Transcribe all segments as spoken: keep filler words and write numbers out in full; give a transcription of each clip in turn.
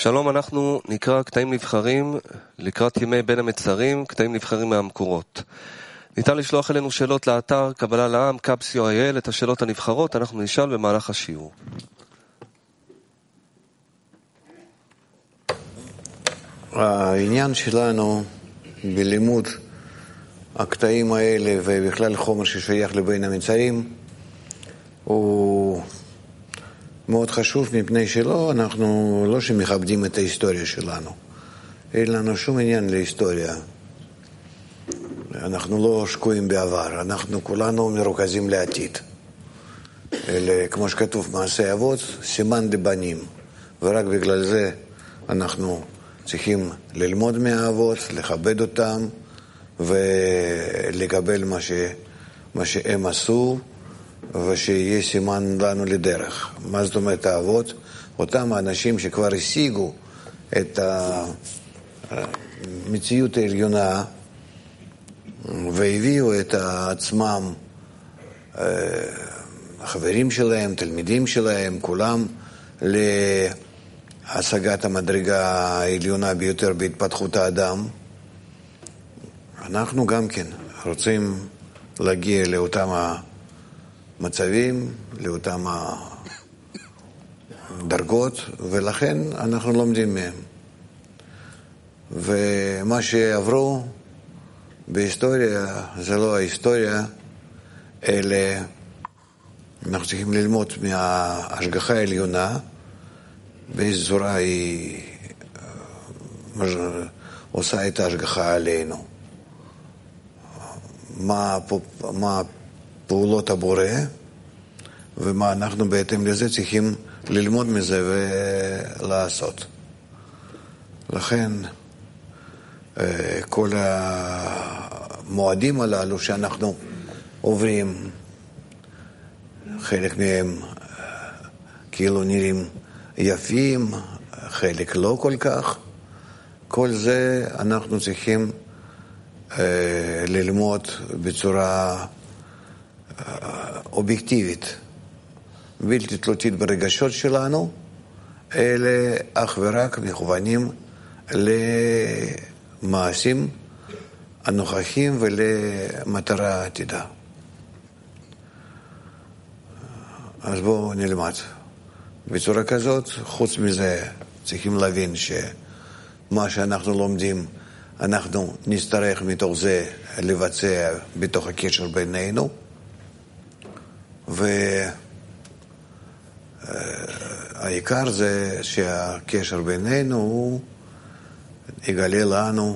שלום, אנחנו נקרא קטעים נבחרים לקראת ימי בין המצרים, קטעים נבחרים מהמקורות. ניתן לשלוח אלינו שאלות לאתר קבלה לעם, קאב סי או איי אל, את השאלות הנבחרות אנחנו נשאל במהלך השיעור. העניין שלנו בלימוד הקטעים האלה ובכלל חומר ששייך לבין המצרים הוא מאוד חשוב, מפני שלא, אנחנו לא שמכבדים את ההיסטוריה שלנו. אין לנו שום עניין להיסטוריה. אנחנו לא שקועים בעבר, אנחנו כולנו מרוכזים לעתיד. אלה, כמו שכתוב, מעשי אבות, סימן דבנים. ורק בגלל זה אנחנו צריכים ללמוד מהאבות, לכבד אותם, ולקבל מה, ש... מה שהם עשו, ושיהיה סימן לנו לדרך. מה זאת אומרת האבות? אותם האנשים שכבר השיגו את המציאות העליונה, והביאו את עצמם, החברים שלהם, תלמידים שלהם, כולם, להשגת המדרגה העליונה ביותר בהתפתחות האדם. אנחנו גם כן רוצים להגיע לאותם המצבים, לאותם הדרגות, ולכן אנחנו לומדים מהם. ומה שעברו בהיסטוריה זה לא ההיסטוריה, אלא אנחנו צריכים ללמוד מההשגחה העליונה, באיזו צורה היא עושה את ההשגחה עלינו. מה, מה פעולות הבורא, ומה אנחנו בהתאם לזה צריכים ללמוד מזה ולעשות. לכן כל המועדים הללו שאנחנו עוברים, חלק מהם כאילו נראים יפים, חלק לא כל כך, כל זה אנחנו צריכים ללמוד בצורה אובייקטיבית, בלתי תלותית ברגשות שלנו, אלה אך ורק מכוונים למעשים הנוכחים ולמטרה עתידה. אז בואו נלמד. בצורה כזאת, חוץ מזה, צריכים להבין שמה שאנחנו לומדים, אנחנו נצטרך מתוך זה לבצע בתוך הקשר בינינו, והעיקר זה שהקשר בינינו הוא יגלה לנו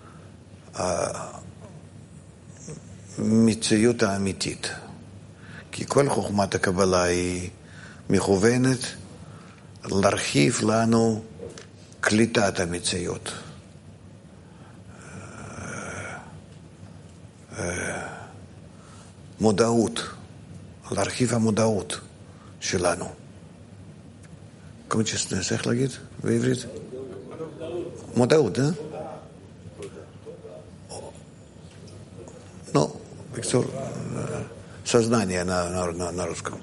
המציאות האמיתית. כי כל חוכמת הקבלה היא מכוונת להרחיב לנו קליטת המציאות. מודעות, להרחיב המודעות שלנו. consciousness, איך להגיד בעברית? מודעות, אה? Ну, בקצור, сознание на, на, на, на русском.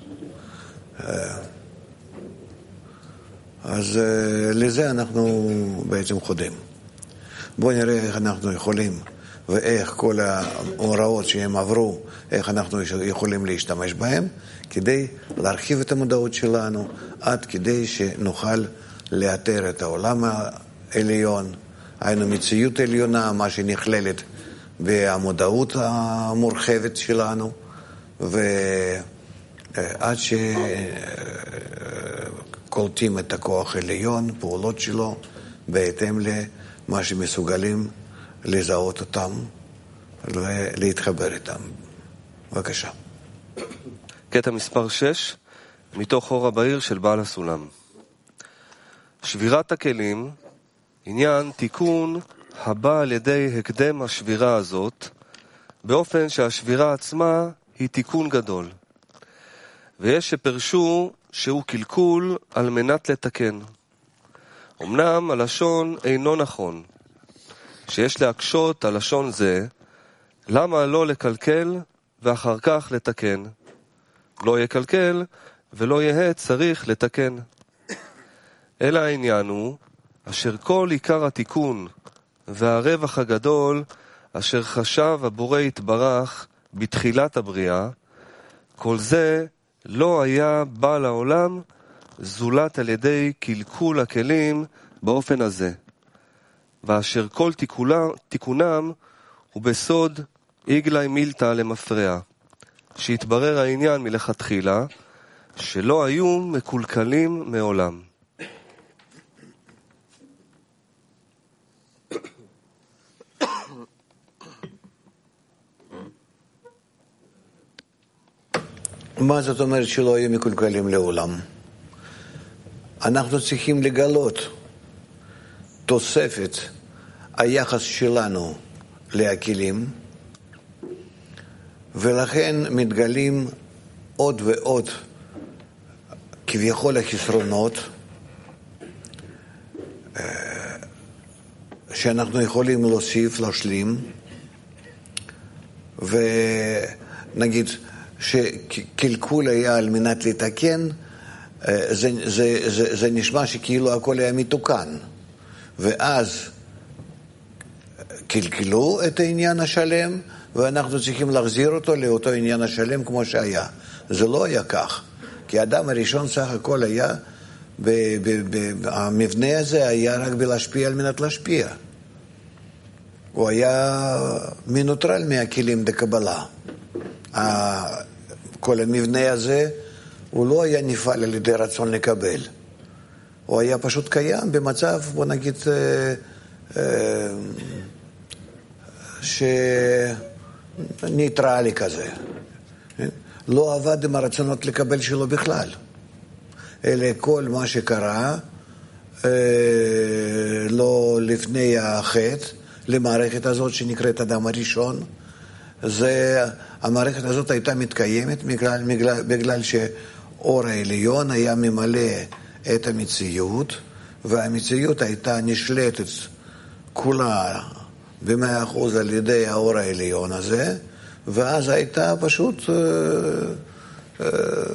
אז לזה אנחנו בעצם חודים. בואו נראה איך אנחנו יכולים, ואיך כל ההוראות שהם עברו, איך אנחנו יכולים להשתמש בהם, כדי להרחיב את המודעות שלנו, עד כדי שנוכל לאתר את העולם העליון, היינו מציאות עליונה, מה שנכללת במודעות המורחבת שלנו, ועד שקולטים את הכוח העליון, פעולות שלו, בהתאם למה שמסוגלים לזהות אותם ולהתחבר איתם. בבקשה. קטע מספר שש, מתוך אור הבהיר של בעל הסולם. שבירת הכלים, עניין תיקון הבא על ידי הקדם השבירה הזאת, באופן שהשבירה עצמה היא תיקון גדול. ויש שפרשו שהוא קלקול על מנת לתקן. אמנם הלשון אינו נכון, שיש להקשות על לשון זה, למה לא לקלקל ואחר כך לתקן? לא יקלקל ולא יהיה צריך לתקן. אלא העניין הוא אשר כל עיקר התיקון והרווח הגדול אשר חשב הבורא יתברך בתחילת הבריאה, כל זה לא היה בא לעולם זולת על ידי קלקול הכלים באופן הזה, ואשר כל תיקונם הוא בסוד איגלי מילתא למפרע, שהתברר העניין מלכתחילה שלא היו מקולקלים מעולם. מה זאת אומרת שלא היו מקולקלים לעולם? אנחנו צריכים לגלות תוספת היחס שלנו להכלים, ולכן מתגלים עוד ועוד כביכול החסרונות שאנחנו יכולים להוסיף, להשלים, ונגיד שקלקול היה על מנת לתקן, זה, זה, זה, זה נשמע שכאילו הכל היה מתוקן, ואז קלקלו את העניין השלם, ואנחנו צריכים להחזיר אותו לאותו עניין השלם כמו שהיה. זה לא היה כך, כי האדם הראשון סך הכל היה, ב, ב, ב, המבנה הזה היה רק בלהשפיע על מנת להשפיע. הוא היה מנוטרל מהכלים דקבלה. כל המבנה הזה, הוא לא היה נפעל על ידי רצון לקבל. הוא היה פשוט קיים במצב, בוא נגיד, אה, אה, שניטרלי כזה. לא עבד עם הרצונות לקבל שלו בכלל. אלא כל מה שקרה, אה, לא לפני החטא, למערכת הזאת שנקראת אדם הראשון, זה, המערכת הזאת הייתה מתקיימת בגלל, בגלל, בגלל שאור העליון היה ממלא את המציאות, והמציאות הייתה נשלטת כולה במאה אחוז על ידי האור העליון הזה, ואז הייתה פשוט אה, אה,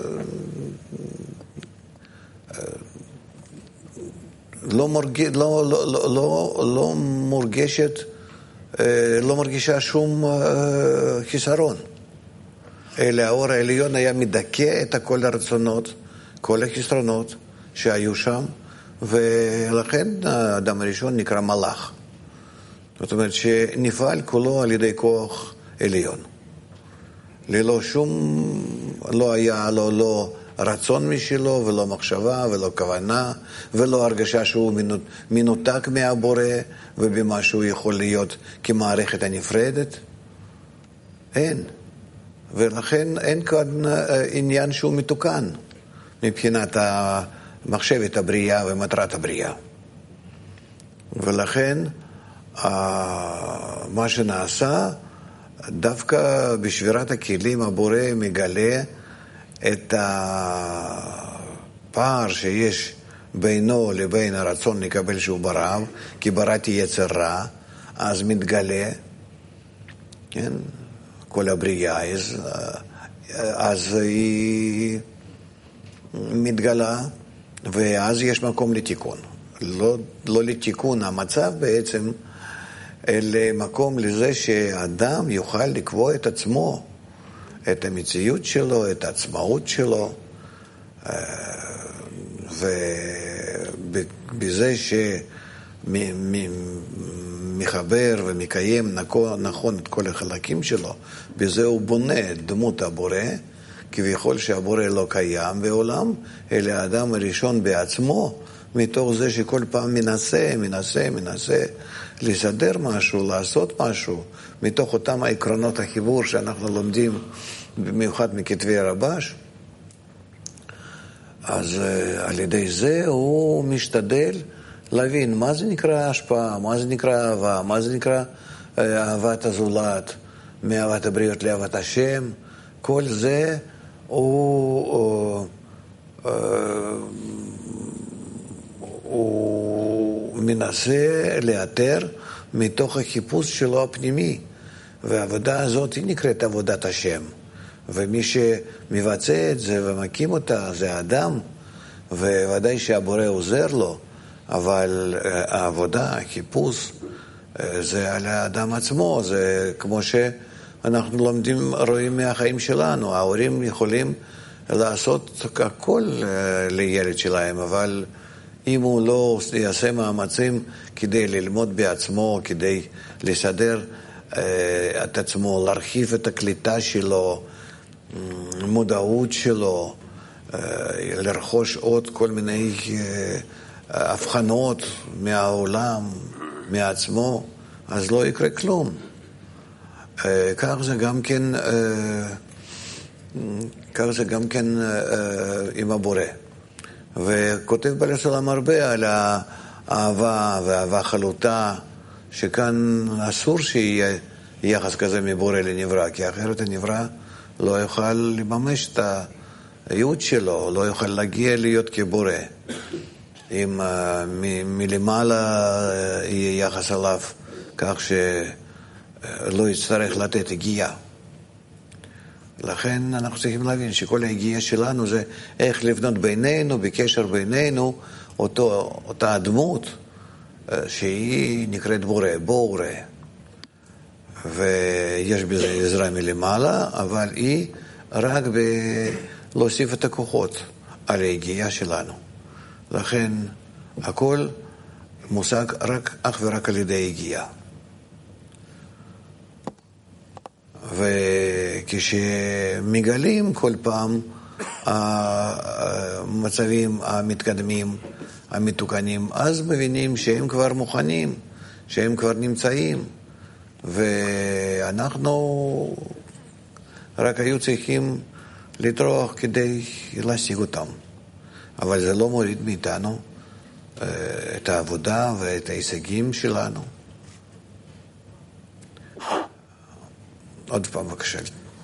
אה, לא, מורג, לא, לא, לא, לא, לא מורגשת, אה, לא מרגישה שום אה, חיסרון. אלא האור העליון היה מדכא את כל הרצונות, כל החסרונות שהיו שם, ולכן האדם הראשון נקרא מלאך. זאת אומרת שנפעל כולו על ידי כוח עליון. ללא שום, לא היה לו לא רצון משלו, ולא מחשבה, ולא כוונה, ולא הרגשה שהוא מנותק מהבורא, ובמה שהוא יכול להיות כמערכת הנפרדת. אין. ולכן אין כאן עניין שהוא מתוקן, מבחינת מחשבת הבריאה ומטרת הבריאה. ולכן מה שנעשה, דווקא בשבירת הכלים הבורא מגלה את הפער שיש בינו לבין הרצון לקבל שהוא ברא, כי בראתי יצר רע, אז מתגלה, כן, כל הבריאה, אז, אז היא מתגלה, ואז יש מקום לתיקון. לא, לא לתיקון המצב בעצם, אלא מקום לזה שאדם יוכל לקבוע את עצמו, את המציאות שלו, את העצמאות שלו, ובזה שמחבר ומקיים נכון את כל החלקים שלו, בזה הוא בונה את דמות הבורא, כביכול שהבורא לא קיים בעולם, אלא האדם הראשון בעצמו, מתוך זה שכל פעם מנסה, מנסה, מנסה לסדר משהו, לעשות משהו, מתוך אותם העקרונות החיבור שאנחנו לומדים במיוחד מכתבי הרב"ש. אז על ידי זה הוא משתדל להבין מה זה נקרא השפעה, מה זה נקרא אהבה, מה זה נקרא אהבת הזולת, מאהבת הבריות לאהבת השם. כל זה הוא, הוא, הוא מנסה לאתר מתוך החיפוש שלו הפנימי, והעבודה הזאת היא נקראת עבודת השם, ומי שמבצע את זה ומקים אותה זה האדם, וודאי שהבורא עוזר לו, אבל העבודה, החיפוש, זה על האדם עצמו, זה כמו שאנחנו לומדים, רואים מהחיים שלנו. ההורים יכולים לעשות הכל לילד שלהם, אבל אם הוא לא יעשה מאמצים כדי ללמוד בעצמו, כדי לסדר את עצמו, להרחיב את הקליטה שלו, מודעות שלו, לרכוש עוד כל מיני הבחנות מהעולם, מעצמו, אז לא יקרה כלום. כך זה גם כן, כך זה גם כן עם הבורא. וכותב בעל הסולם הרבה על האהבה והאהבה חלוטה, שכאן אסור שיהיה יחס כזה מבורא לנברא, כי אחרת הנברא לא יוכל לממש את הייעוד שלו, לא יוכל להגיע להיות כבורא. אם מ- מלמעלה יהיה יחס עליו, כך שלא יצטרך לתת הגיעה. לכן אנחנו צריכים להבין שכל ההגיעה שלנו זה איך לבנות בינינו, בקשר בינינו, אותו, אותה הדמות שהיא נקראת בורא, בורא. ויש בזה עזרה מלמעלה, אבל היא רק להוסיף את הכוחות על ההגיעה שלנו. לכן הכל מושג רק, אך ורק על ידי הגיעה. וכשמגלים כל פעם המצבים המתקדמים, המתוקנים, אז מבינים שהם כבר מוכנים, שהם כבר נמצאים, ואנחנו רק היו צריכים לטרוח כדי להשיג אותם. אבל זה לא מוריד מאיתנו את העבודה ואת ההישגים שלנו. עוד פעם, בבקשה.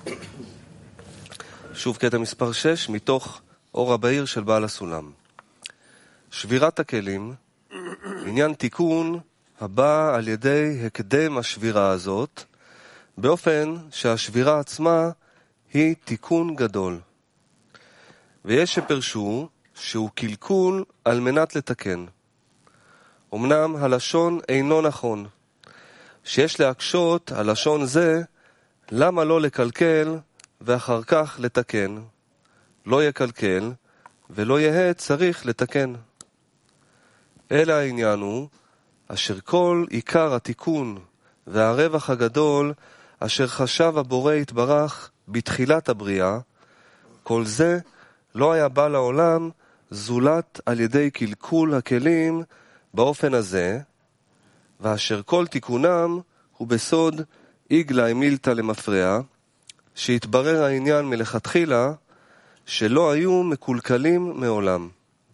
שוב קטע מספר שש, מתוך אור הבהיר של בעל הסולם. שבירת הכלים, עניין תיקון הבא על ידי הקדם השבירה הזאת, באופן שהשבירה עצמה היא תיקון גדול. ויש שפרשו שהוא קלקול על מנת לתקן. אמנם הלשון אינו נכון, שיש להקשות על לשון זה, למה לא לקלקל ואחר כך לתקן? לא יקלקל ולא יהיה צריך לתקן. אלא העניין הוא, אשר כל עיקר התיקון והרווח הגדול, אשר חשב הבורא יתברך בתחילת הבריאה, כל זה לא היה בא לעולם זולת על ידי קלקול הכלים באופן הזה, ואשר כל תיקונם הוא בסוד איגלה מילתא למפרע, שהתברר העניין מלכתחילה שלא היו מקולקלים מעולם.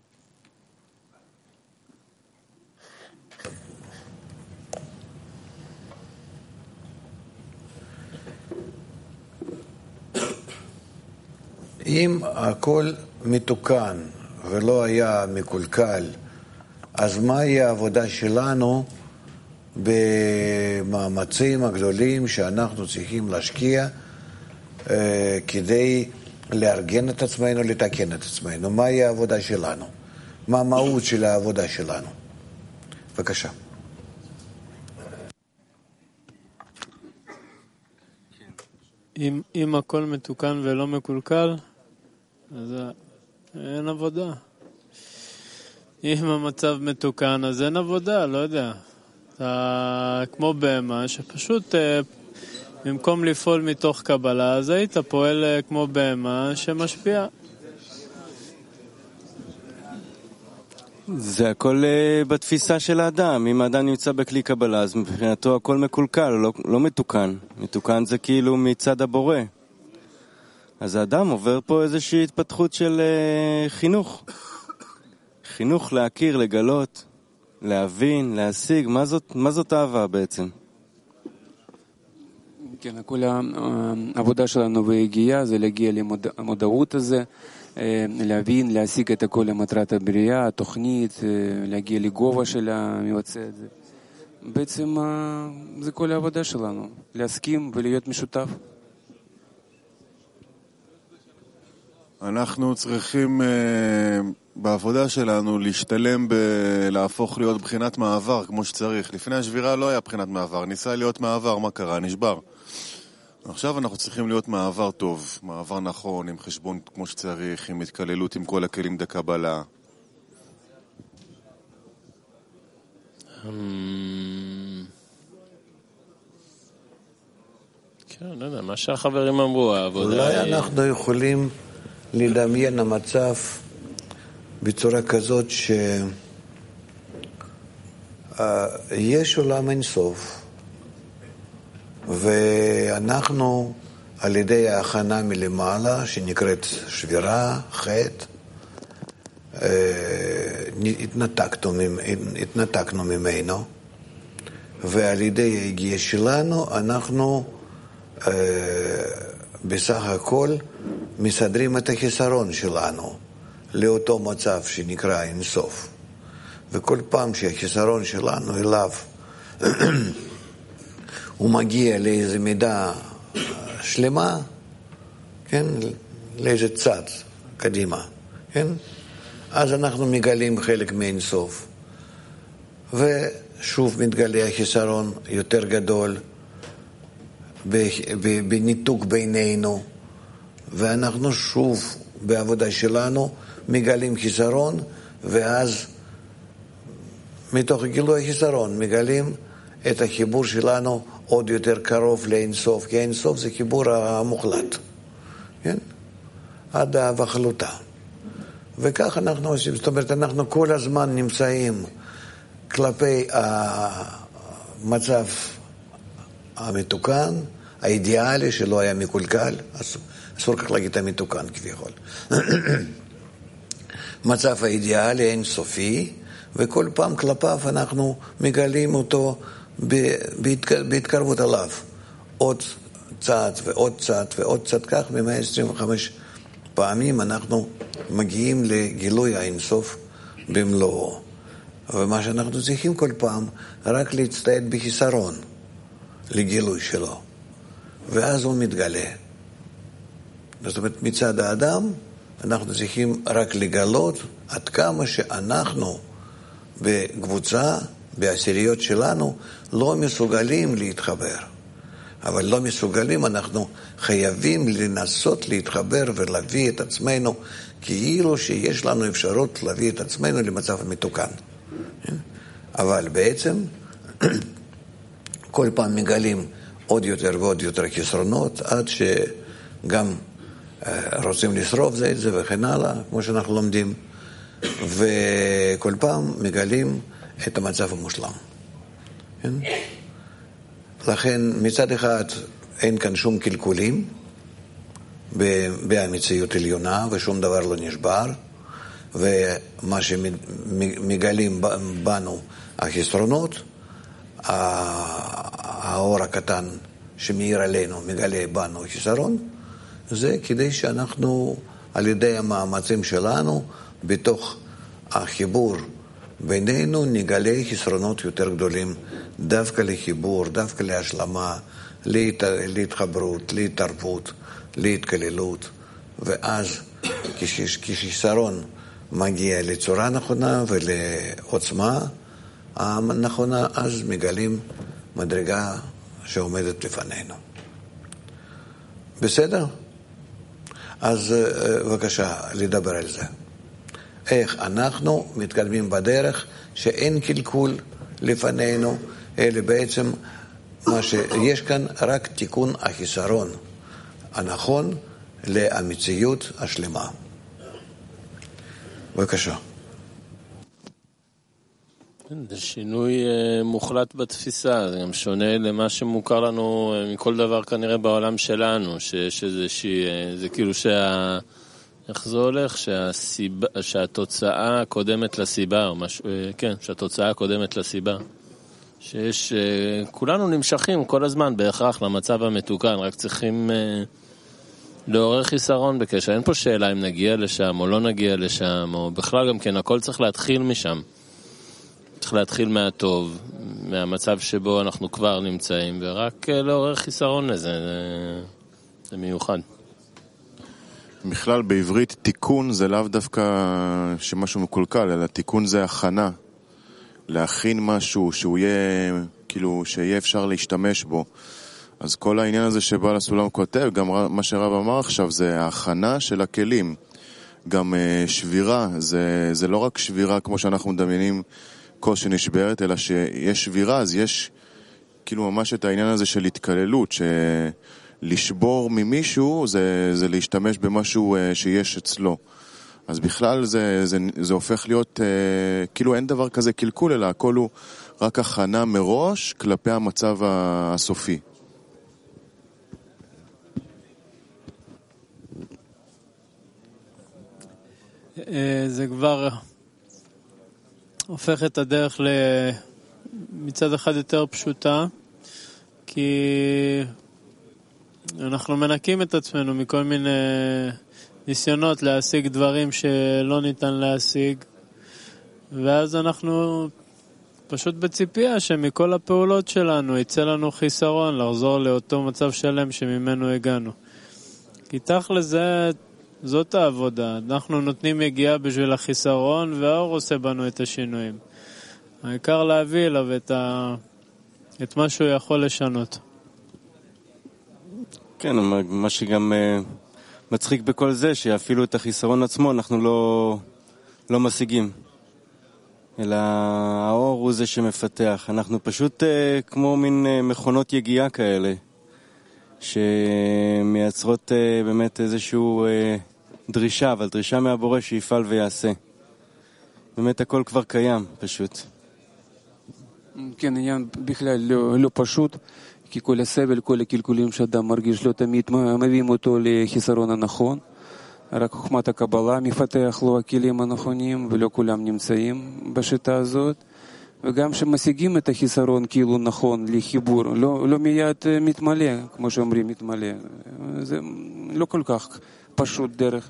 אם הכל מתוקן ולא היה מקולקל, אז מהי העבודה שלנו במאמצים הגדולים שאנחנו צריכים להשקיע אה, כדי לארגן את עצמנו, לתקן את עצמנו? מהי העבודה שלנו? מה המהות של העבודה שלנו? בבקשה. אם, אם הכל מתוקן ולא מקולקל, אז אין עבודה. אם המצב מתוקן, אז אין עבודה, לא יודע. אתה כמו בהמה, שפשוט במקום לפעול מתוך קבלה, אז היית פועל כמו בהמה שמשפיע. זה הכל בתפיסה של האדם. אם האדם נמצא בכלי קבלה, אז מבחינתו הכל מקולקל, לא, לא מתוקן. מתוקן זה כאילו מצד הבורא. אז האדם עובר פה איזושהי התפתחות של חינוך. חינוך להכיר, לגלות, להבין, להשיג. מה זאת, מה זאת אהבה בעצם? כן, כל העבודה שלנו והגיעה זה להגיע למודעות הזה, להבין, להשיג את הכל למטרת הבריאה, התוכנית, להגיע לגובה של המבצע הזה. בעצם זה כל העבודה שלנו, להסכים ולהיות משותף. אנחנו צריכים בעבודה שלנו להשתלם בלהפוך להיות בחינת מעבר כמו שצריך. לפני השבירה לא היה בחינת מעבר, ניסה להיות מעבר, מה קרה? נשבר. עכשיו אנחנו צריכים להיות מעבר טוב, מעבר נכון, עם חשבון כמו שצריך, עם התקללות עם כל הכלים דקבלה. כן, לא יודע, מה שהחברים אמרו, העבודה... אולי אנחנו יכולים לדמיין המצב בצורה כזאת שיש עולם אינסוף, ואנחנו על ידי ההכנה מלמעלה, שנקראת שבירה, חטא, התנתקנו, התנתקנו ממנו, ועל ידי ההגיעה שלנו אנחנו בסך הכל מסדרים את החיסרון שלנו לאותו מצב שנקרא אינסוף. וכל פעם שהחיסרון שלנו אליו הוא מגיע לאיזו מידה שלמה, כן, לאיזה צד קדימה, כן, אז אנחנו מגלים חלק מאינסוף, ושוב מתגלה החיסרון יותר גדול בניתוק בינינו, ואנחנו שוב בעבודה שלנו מגלים חיסרון, ואז מתוך גילוי החיסרון מגלים את החיבור שלנו עוד יותר קרוב לאינסוף, כי האינסוף זה חיבור המוחלט, כן? עד האהבה חלוטה. וכך אנחנו עושים, זאת אומרת, אנחנו כל הזמן נמצאים כלפי המצב המתוקן, האידיאלי שלא היה מקולקל, אסור כך להגיד המתוקן כביכול. מצב האידיאלי אינסופי, וכל פעם כלפיו אנחנו מגלים אותו בהתקרבות עליו. עוד צעד ועוד צעד ועוד צעד, כך ב-מאה עשרים וחמש פעמים אנחנו מגיעים לגילוי האינסוף במלואו. ומה שאנחנו צריכים כל פעם, רק להצטעד בחיסרון לגילוי שלו. ואז הוא מתגלה. זאת אומרת, מצד האדם, אנחנו צריכים רק לגלות עד כמה שאנחנו בקבוצה, בעשיריות שלנו, לא מסוגלים להתחבר. אבל לא מסוגלים, אנחנו חייבים לנסות להתחבר ולהביא את עצמנו, כאילו שיש לנו אפשרות להביא את עצמנו למצב מתוקן. אבל בעצם, כל פעם מגלים עוד יותר ועוד יותר חסרונות, עד שגם רוצים לשרוף זה את זה וכן הלאה, כמו שאנחנו לומדים, וכל פעם מגלים את המצב המושלם. כן? לכן מצד אחד אין כאן שום קלקולים במציאות עליונה, ושום דבר לא נשבר, ומה שמגלים בנו החסרונות, האור הקטן שמאיר עלינו מגלה בנו חיסרון, זה כדי שאנחנו על ידי המאמצים שלנו בתוך החיבור בינינו נגלה חסרונות יותר גדולים, דווקא לחיבור, דווקא להשלמה, להת... להתחברות, להתערבות, להתכללות, ואז כשחיסרון מגיע לצורה נכונה ולעוצמה הנכונה, אז מגלים מדרגה שעומדת לפנינו. בסדר? אז בבקשה לדבר על זה. איך אנחנו מתקדמים בדרך שאין קלקול לפנינו, אלא בעצם מה שיש כאן רק תיקון החיסרון הנכון למציאות השלמה. בבקשה. זה שינוי מוחלט בתפיסה, זה גם שונה למה שמוכר לנו מכל דבר כנראה בעולם שלנו, שיש איזושהי, זה כאילו שה... איך זה הולך? שהסיבה, שהתוצאה קודמת לסיבה, או משהו, כן, שהתוצאה קודמת לסיבה. שיש, כולנו נמשכים כל הזמן בהכרח למצב המתוקן, רק צריכים לעורר חיסרון בקשר. אין פה שאלה אם נגיע לשם או לא נגיע לשם, או בכלל גם כן, הכל צריך להתחיל משם. צריך להתחיל מהטוב, מהמצב שבו אנחנו כבר נמצאים, ורק לעורר חיסרון לזה, זה, זה מיוחד. בכלל בעברית תיקון זה לאו דווקא שמשהו מקולקל, אלא תיקון זה הכנה. להכין משהו שהוא יהיה, כאילו, שיהיה אפשר להשתמש בו. אז כל העניין הזה שבעל הסולם כותב, גם מה שהרב אמר עכשיו, זה ההכנה של הכלים. גם uh, שבירה, זה, זה לא רק שבירה כמו שאנחנו מדמיינים כוס שנשברת, אלא שיש שבירה, אז יש כאילו ממש את העניין הזה של התקללות, שלשבור ממישהו זה, זה להשתמש במשהו uh, שיש אצלו. אז בכלל זה, זה, זה הופך להיות, uh, כאילו אין דבר כזה קלקול, אלא הכל הוא רק הכנה מראש כלפי המצב הסופי. זה כבר הופך את הדרך מצד אחד יותר פשוטה, כי אנחנו מנקים את עצמנו מכל מיני ניסיונות להשיג דברים שלא ניתן להשיג, ואז אנחנו פשוט בציפייה שמכל הפעולות שלנו יצא לנו חיסרון לחזור לאותו מצב שלם שממנו הגענו. כי תכל'ס זה זאת העבודה. אנחנו נותנים יגיעה בשביל החיסרון, והאור עושה בנו את השינויים. העיקר להביא אליו את, ה... את מה שהוא יכול לשנות. כן, מה שגם uh, מצחיק בכל זה, שאפילו את החיסרון עצמו אנחנו לא, לא משיגים. אלא האור הוא זה שמפתח. אנחנו פשוט uh, כמו מין uh, מכונות יגיעה כאלה, שמייצרות uh, באמת איזשהו... Uh, דרישה, אבל דרישה מהבורא שיפעל ויעשה. באמת הכל כבר קיים, פשוט. כן, עניין בכלל לא, לא פשוט, כי כל הסבל, כל הקלקולים שאדם מרגיש לא תמיד מביאים אותו לחיסרון הנכון. רק חוכמת הקבלה מפתח לו הכלים הנכונים, ולא כולם נמצאים בשיטה הזאת. וגם שמשיגים את החיסרון כאילו נכון לחיבור, לא, לא מיד מתמלא, כמו שאומרים מתמלא. זה לא כל כך פשוט דרך.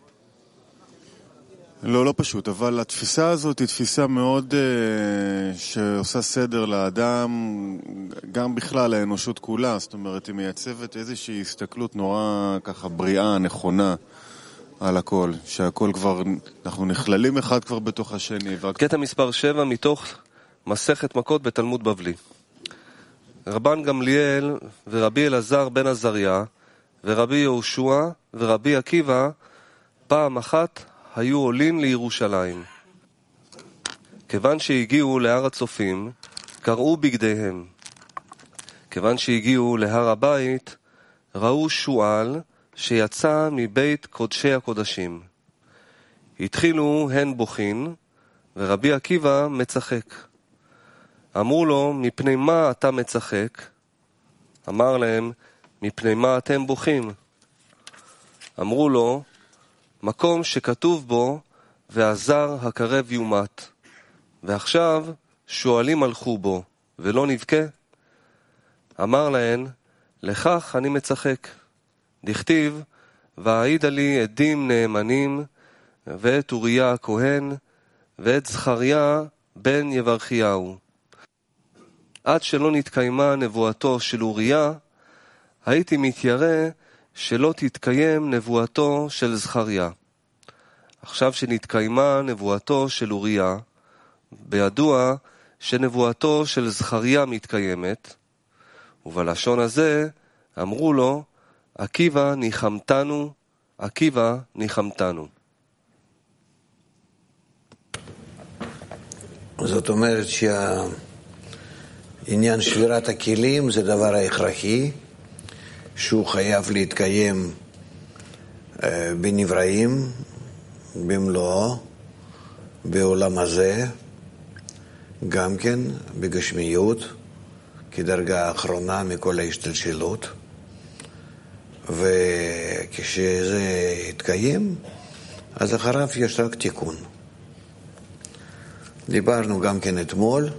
לא, לא פשוט, אבל התפיסה הזאת היא תפיסה מאוד uh, שעושה סדר לאדם, גם בכלל האנושות כולה, זאת אומרת, היא מייצבת איזושהי הסתכלות נורא ככה בריאה, נכונה על הכל, שהכל כבר, אנחנו נכללים אחד כבר בתוך השני. קטע מספר שבע מתוך מסכת מכות בתלמוד בבלי. רבן גמליאל ורבי אלעזר בן עזריה ורבי יהושע ורבי עקיבא פעם אחת היו עולים לירושלים. כיוון שהגיעו להר הצופים, קראו בגדיהם. כיוון שהגיעו להר הבית, ראו שועל שיצא מבית קודשי הקודשים. התחילו הן בוכין, ורבי עקיבא מצחק. אמרו לו, מפני מה אתה מצחק? אמר להם, מפני מה אתם בוכים? אמרו לו, מקום שכתוב בו, והזר הקרב יומת. ועכשיו שואלים הלכו בו, ולא נבכה. אמר להן, לכך אני מצחק. דכתיב, והעידה לי עדים נאמנים, ואת אוריה הכהן, ואת זכריה בן יברכיהו. עד שלא נתקיימה נבואתו של אוריה, הייתי מתיירא שלא תתקיים נבואתו של זכריה. עכשיו שנתקיימה נבואתו של אוריה, בידוע שנבואתו של זכריה מתקיימת, ובלשון הזה אמרו לו, עקיבא ניחמתנו, עקיבא ניחמתנו. זאת אומרת שהעניין שבירת הכלים זה דבר ההכרחי, שהוא חייב להתקיים בנבראים, במלואו, בעולם הזה, גם כן בגשמיות, כדרגה האחרונה מכל ההשתלשלות. וכשזה יתקיים, אז אחריו יש רק תיקון. דיברנו גם כן אתמול,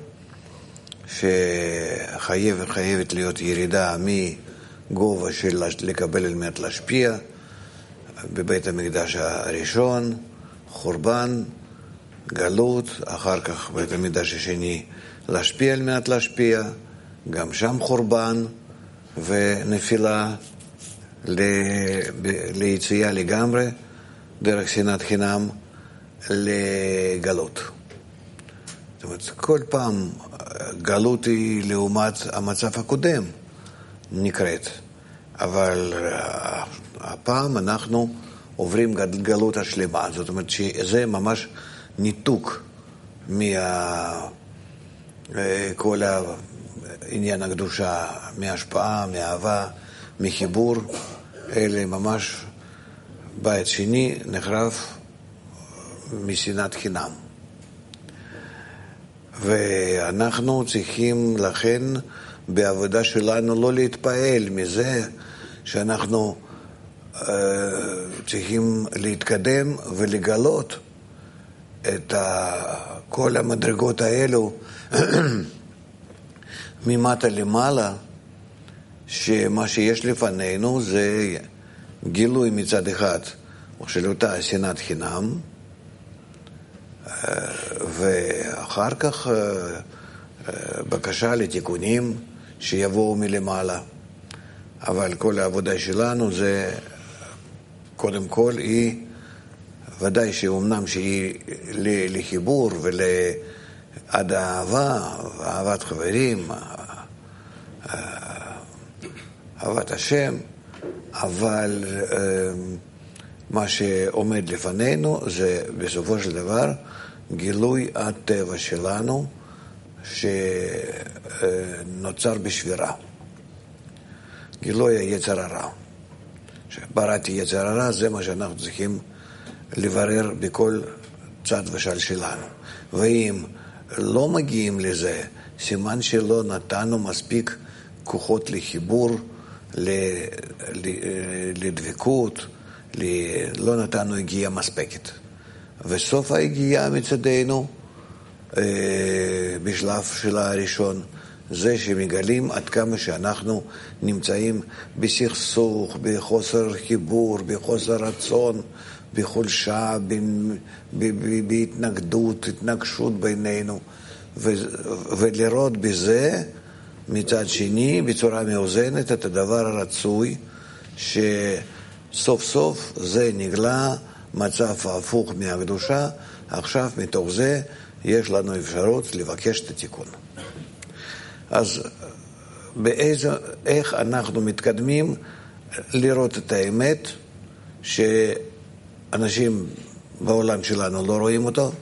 שחייבת חייבת להיות ירידה מגובה של לקבל על מנת להשפיע, בבית המקדש הראשון, חורבן, גלות, אחר כך בית המקדש השני להשפיע על מנת להשפיע, גם שם חורבן ונפילה ליציאה לגמרי, דרך שנאת חינם לגלות. זאת אומרת, כל פעם גלות היא לעומת המצב הקודם נקראת, אבל הפעם אנחנו עוברים גלות השלמה. זאת אומרת שזה ממש ניתוק מכל העניין הקדושה, מהשפעה, מאהבה, מחיבור, אלה ממש בית שני נחרב משנאת חינם. ואנחנו צריכים לכן בעבודה שלנו לא להתפעל מזה שאנחנו uh, צריכים להתקדם ולגלות את כל המדרגות האלו ממטה למעלה, שמה שיש לפנינו זה גילוי מצד אחד של אותה שנאת חינם, ואחר כך בקשה לתיקונים שיבואו מלמעלה. אבל כל העבודה שלנו זה קודם כל היא ודאי שאומנם שהיא לחיבור ולעד האהבה, אהבת חברים, אהבת השם, אבל מה שעומד לפנינו זה בסופו של דבר גילוי הטבע שלנו שנוצר בשבירה. גילוי היצר הרע. שבראתי יצר הרע זה מה שאנחנו צריכים לברר בכל צד ושל שלנו. ואם לא מגיעים לזה, סימן שלא נתנו מספיק כוחות לחיבור, לדבקות, לא נתנו הגיעה מספקת. וסוף ההגיעה מצדנו, בשלב של הראשון, זה שמגלים עד כמה שאנחנו נמצאים בסכסוך, בחוסר חיבור, בחוסר רצון, בחולשה, בהתנגדות, התנגשות בינינו, ולראות בזה מצד שני בצורה מאוזנת את הדבר הרצוי, שסוף סוף זה נגלה מצב ההפוך מהקדושה. עכשיו מתוך זה יש לנו אפשרות לבקש את התיקון. אז באיזה, איך אנחנו מתקדמים לראות את האמת שאנשים בעולם שלנו לא רואים אותו,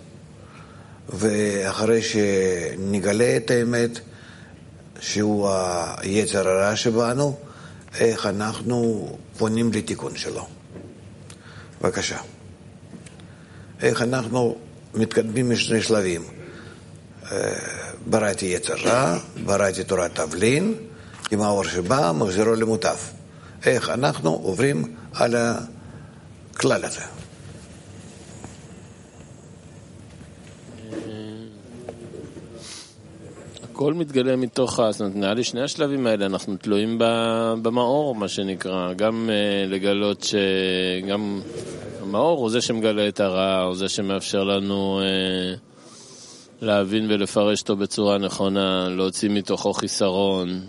ואחרי שנגלה את האמת שהוא היצר הרע שבנו, איך אנחנו פונים לתיקון שלו. בבקשה. איך אנחנו מתקדמים משני שלבים. בראתי יצר רע, בראתי תורת תבלין, עם האור שבא, מחזירו למוטב. איך אנחנו עוברים על הכלל הזה. הכל מתגלה מתוך, זאת אומרת, נראה לי שני השלבים האלה, אנחנו תלויים במאור, מה שנקרא, גם לגלות שגם המאור הוא זה שמגלה את הרע, הוא זה שמאפשר לנו להבין ולפרש אותו בצורה נכונה, להוציא מתוכו חיסרון.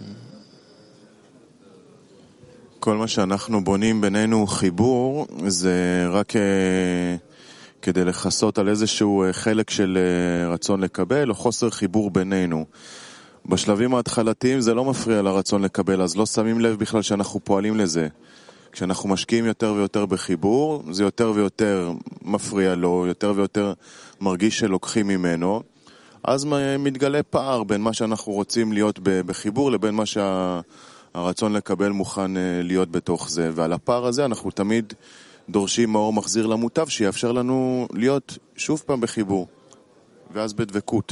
כל מה שאנחנו בונים בינינו חיבור, זה רק כדי לחסות על איזשהו חלק של רצון לקבל או חוסר חיבור בינינו. בשלבים ההתחלתיים זה לא מפריע לרצון לקבל, אז לא שמים לב בכלל שאנחנו פועלים לזה. כשאנחנו משקיעים יותר ויותר בחיבור, זה יותר ויותר מפריע לו, יותר ויותר מרגיש שלוקחים ממנו, אז מתגלה פער בין מה שאנחנו רוצים להיות בחיבור לבין מה שהרצון לקבל מוכן להיות בתוך זה. ועל הפער הזה אנחנו תמיד דורשים מאור מחזיר למוטב שיאפשר לנו להיות שוב פעם בחיבור, ואז בדבקות.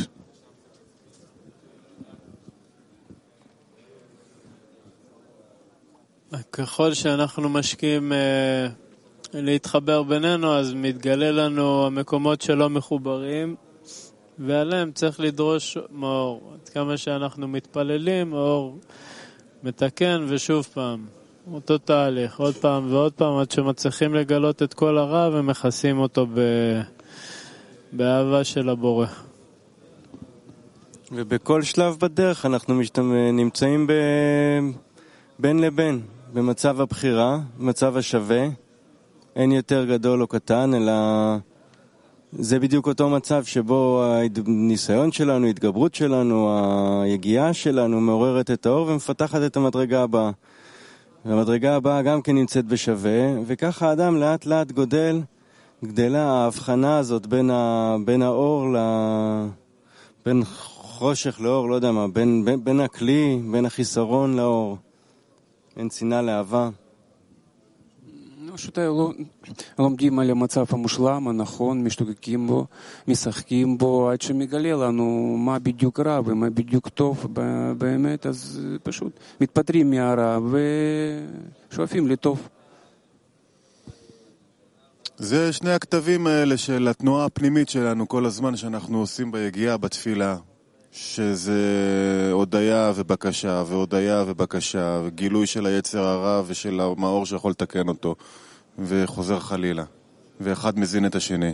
ככל שאנחנו משקיעים אה, להתחבר בינינו, אז מתגלה לנו המקומות שלא מחוברים, ועליהם צריך לדרוש מאור. עד כמה שאנחנו מתפללים, מאור מתקן ושוב פעם. אותו תהליך, עוד פעם ועוד פעם, עד שמצליחים לגלות את כל הרע ומכסים אותו ב... באהבה של הבורא. ובכל שלב בדרך אנחנו משתמ... נמצאים ב... בין לבין. במצב הבחירה, במצב השווה, אין יותר גדול או קטן, אלא זה בדיוק אותו מצב שבו הניסיון שלנו, ההתגברות שלנו, היגיעה שלנו מעוררת את האור ומפתחת את המדרגה הבאה. והמדרגה הבאה גם כן נמצאת בשווה, וככה האדם לאט לאט גודל, גדלה ההבחנה הזאת בין, ה, בין האור, ל, בין חושך לאור, לא יודע מה, בין, בין, בין הכלי, בין החיסרון לאור, בין שנאה לאהבה. פשוט לומדים על המצב המושלם, הנכון, משתוקקים בו, משחקים בו, עד שמגלה לנו מה בדיוק רע ומה בדיוק טוב באמת, אז פשוט מתפטרים מהרע ושואפים לטוב. זה שני הכתבים האלה של התנועה הפנימית שלנו כל הזמן שאנחנו עושים ביגיעה, בתפילה, שזה הודיה ובקשה, והודיה ובקשה, וגילוי של היצר הרע ושל המאור שיכול לתקן אותו, וחוזר חלילה, ואחד מזין את השני.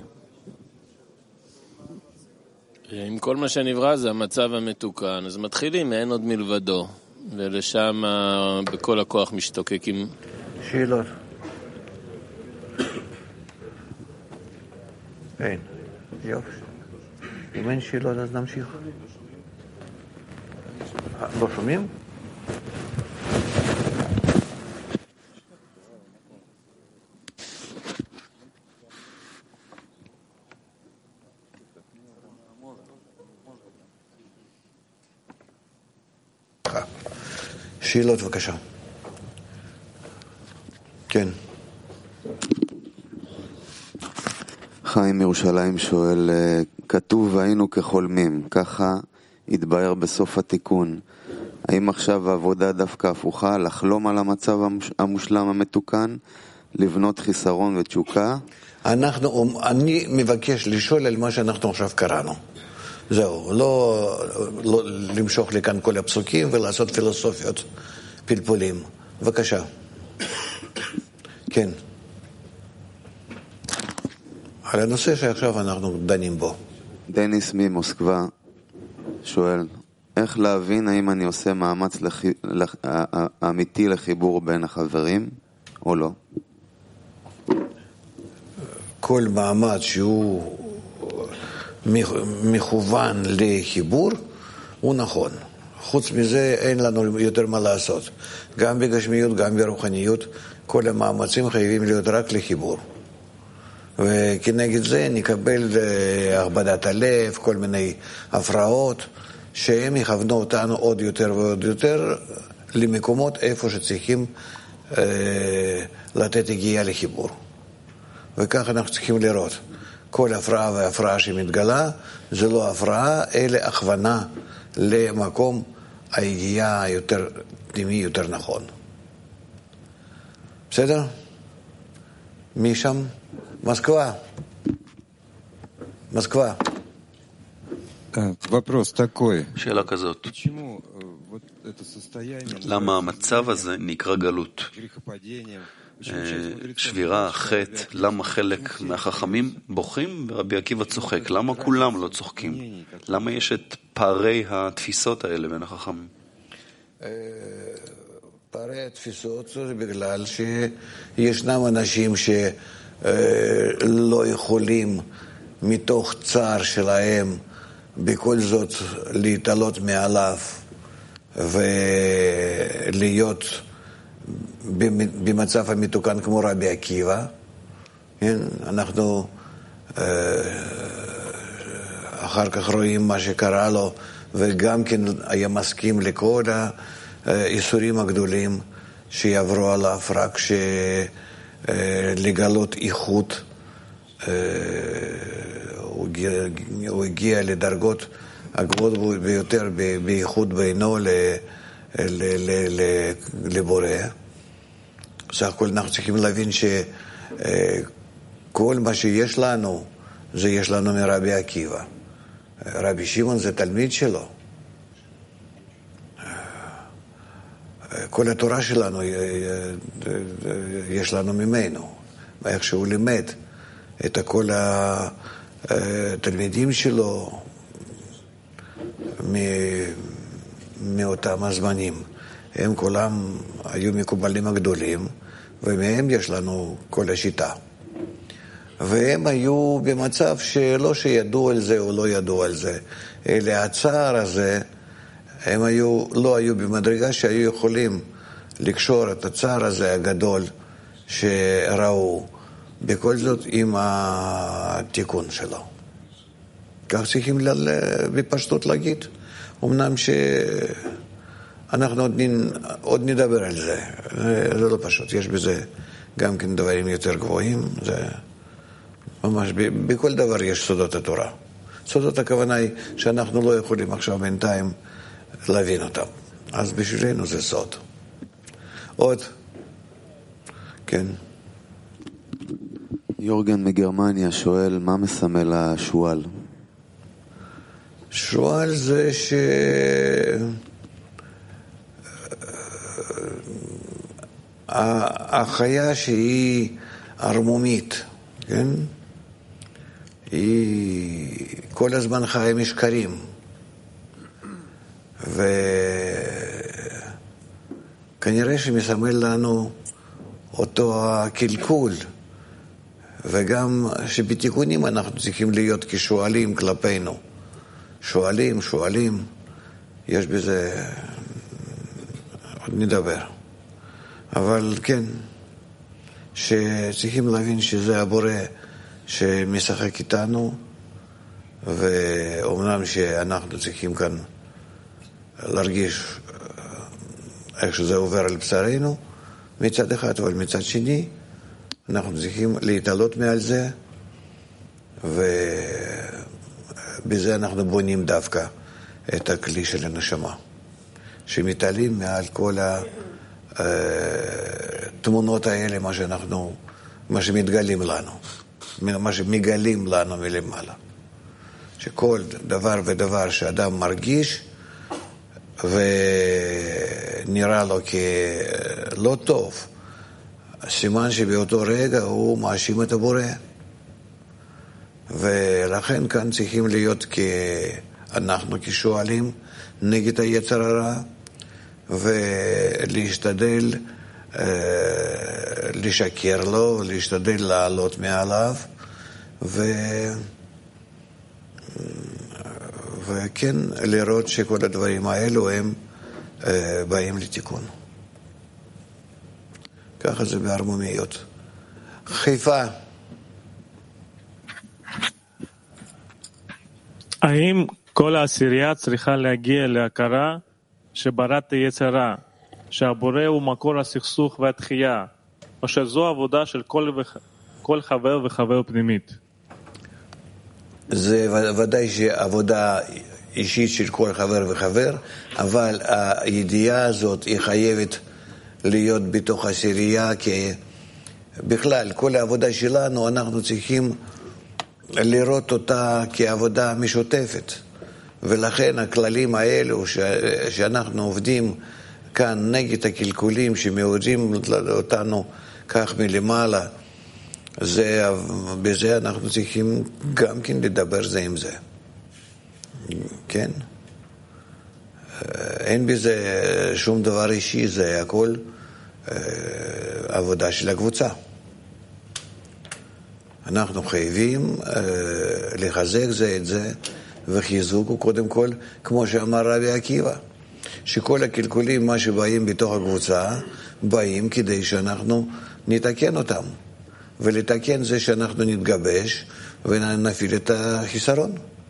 אם כל מה שנברא זה המצב המתוקן, אז מתחילים, אין עוד מלבדו, ולשם בכל הכוח משתוקקים. שאלות? אין. יופי. אם אין שאלות אז נמשיך. לא שומעים? שאלות בבקשה. כן. חיים מירושלים שואל, כתוב והיינו כחולמים, ככה התבהר בסוף התיקון. האם עכשיו העבודה דווקא הפוכה, לחלום על המצב המושלם המתוקן, לבנות חיסרון ותשוקה? אנחנו, אני מבקש לשאול על מה שאנחנו עכשיו קראנו. זהו, לא, לא למשוך לכאן כל הפסוקים ולעשות פילוסופיות, פלפולים. בבקשה. כן. על הנושא שעכשיו אנחנו דנים בו. דניס ממוסקבה שואל, איך להבין האם אני עושה מאמץ לח... לח... אמיתי לחיבור בין החברים או לא? כל מאמץ שהוא מכוון לחיבור הוא נכון. חוץ מזה אין לנו יותר מה לעשות. גם בגשמיות, גם ברוחניות, כל המאמצים חייבים להיות רק לחיבור. וכנגד זה נקבל הכבדת הלב, כל מיני הפרעות, שהם יכוונו אותנו עוד יותר ועוד יותר למקומות איפה שצריכים אה, לתת הגיעה לחיבור. וכך אנחנו צריכים לראות. כל הפרעה והפרעה שמתגלה, זה לא הפרעה, אלא הכוונה למקום ההגיעה היותר פנימי, יותר נכון. בסדר? מי שם? Москва. Москва. Вопрос такой. שאלה כזאת. למה המצב הזה נקרא גלות? שבירה, חטא, למה חלק מהחכמים בוכים ורבי עקיבא צוחק? למה כולם לא צוחקים? למה יש את פערי התפיסות האלה בין החכמים? פערי התפיסות זה בגלל שישנם אנשים ש... לא יכולים מתוך צער שלהם בכל זאת להתעלות מעליו ולהיות במצב המתוקן כמו רבי עקיבא. אנחנו אחר כך רואים מה שקרה לו, וגם כן היה מסכים לכל האיסורים הגדולים שיעברו עליו, רק ש... לגלות איכות. הוא הגיע לדרגות הגבוהות ביותר באיכות בינו לבורא. סך הכל אנחנו צריכים להבין שכל מה שיש לנו זה יש לנו מרבי עקיבא. רבי שמעון זה תלמיד שלו. כל התורה שלנו יש לנו ממנו, ואיך שהוא לימד את כל התלמידים שלו מאותם הזמנים. הם כולם היו מקובלים הגדולים, ומהם יש לנו כל השיטה. והם היו במצב שלא שידעו על זה או לא ידעו על זה, אלא הצער הזה, הם היו, לא היו במדרגה שהיו יכולים לקשור את הצער הזה הגדול שראו, בכל זאת עם התיקון שלו. כך צריכים בפשטות להגיד. אמנם שאנחנו עוד, עוד נדבר על זה, זה לא פשוט, יש בזה גם כן דברים יותר גבוהים, זה ממש, בכל דבר יש סודות התורה. סודות הכוונה היא שאנחנו לא יכולים עכשיו בינתיים להבין אותם, אז בשבילנו זה סוד. עוד, כן. יורגן מגרמניה שואל, מה מסמל השואל? שואל זה ש... החיה שהיא ערמומית, כן? היא כל הזמן חיה משקרים. וכנראה שמסמל לנו אותו הקלקול, וגם שבתיקונים אנחנו צריכים להיות כשואלים כלפינו. שואלים, שואלים, יש בזה, עוד נדבר. אבל כן, שצריכים להבין שזה הבורא שמשחק איתנו, ואומנם שאנחנו צריכים כאן להרגיש איך שזה עובר על בשרנו, מצד אחד, אבל מצד שני, אנחנו צריכים להתעלות מעל זה, ובזה אנחנו בונים דווקא את הכלי של הנשמה, שמתעלים מעל כל התמונות האלה, מה שאנחנו, מה שמתגלים לנו, מה שמגלים לנו מלמעלה. שכל דבר ודבר שאדם מרגיש ונראה לו כלא טוב, סימן שבאותו רגע הוא מאשים את הבורא. ולכן כאן צריכים להיות אנחנו כשואלים נגד היצר הרע, ולהשתדל לשקר לו, ולהשתדל לעלות מעליו, ו... וכן לראות שכל הדברים האלו הם באים לתיקון. ככה זה בהרמומיות. חיפה. האם כל העשירייה צריכה להגיע להכרה שבראת יצרה, שהבורא הוא מקור הסכסוך והתחייה, או שזו עבודה של כל, וח... כל חבר וחבר פנימית? זה ודאי שעבודה אישית של כל חבר וחבר, אבל הידיעה הזאת היא חייבת להיות בתוך העשירייה, כי בכלל כל העבודה שלנו אנחנו צריכים לראות אותה כעבודה משותפת, ולכן הכללים האלו ש... שאנחנו עובדים כאן נגד הקלקולים שמעודדים אותנו כך מלמעלה, זה, בזה אנחנו צריכים גם כן לדבר זה עם זה. כן? אין בזה שום דבר אישי, זה הכל עבודה של הקבוצה. אנחנו חייבים לחזק זה את זה, וחיזוק הוא קודם כל, כמו שאמר רבי עקיבא, שכל הקלקולים, מה שבאים בתוך הקבוצה, באים כדי שאנחנו נתקן אותם. ולתקן זה שאנחנו נתגבש ונפיל את החיסרון.